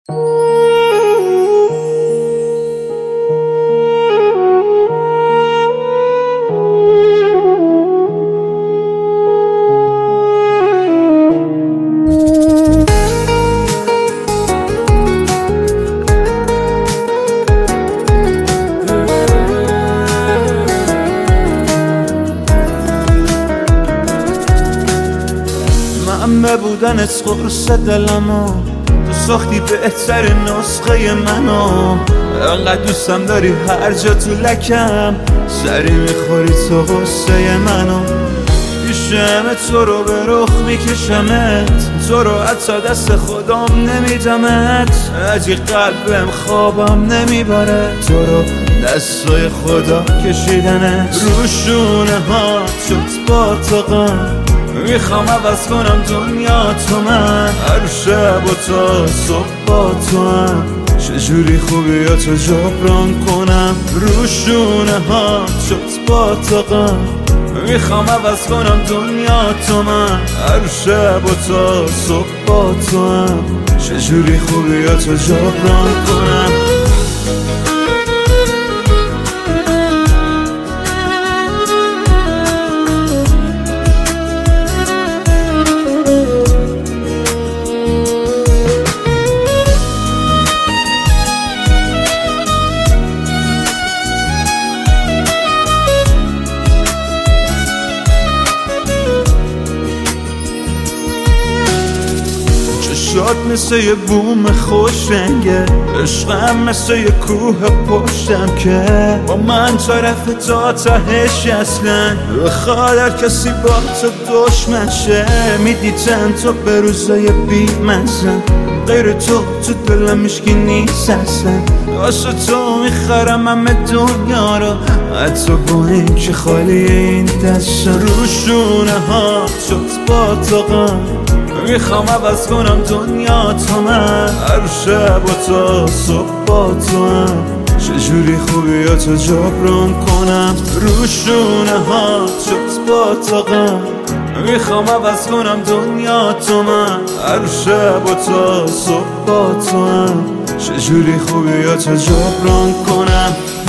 من بودنت قرص دلمو تو ساختی بهتر نسخه منو. انقدر دوستم داری هر جا تو لکم سری میخوری تو غصه منو. پیشم تو رو به رخ میکشمت، تو رو حتی دست خودم نمیدمت. اگه قلبم خوابم نمیبره تو رو دستای خدا کشیدنت. روشونه ها شد با تو غم، میخوام عوض کنم دنیا تو. من هر شب و تا صبح با تو هم، چجوری خوبی یا تو جبران کنم. روشونه ها شد با تو غم، میخوام عوض کنم دنیا تو. من هر شب و تا صبح با تو هم، چجوری خوبی یا تو جبران کنم. شاد مثل یه بوم خوش رنگه، عشقم مثل یه کوه پشتم که با من طرف تا تهش اصلا بخواد هر کسی با تو دشمن شه. میدیدن تو به روزای بی منزن، غیر تو دلم هیچکی نیست اصلا. واسه تو میخرم همه دنیا رو، حتی با این که خالی این دست. روشونه ها شد با تو غم، میخوام عوض کنم دنیا تو. من هر شب و تا صبح با تو هم، چجوری خوبی یا تو جبران کنم. روشونه ها شد با تو غم، میخوام عوض کنم دنیا تو. من هر شب و تا صبح با تو هم، چجوری خوبی یا تو جبران کنم.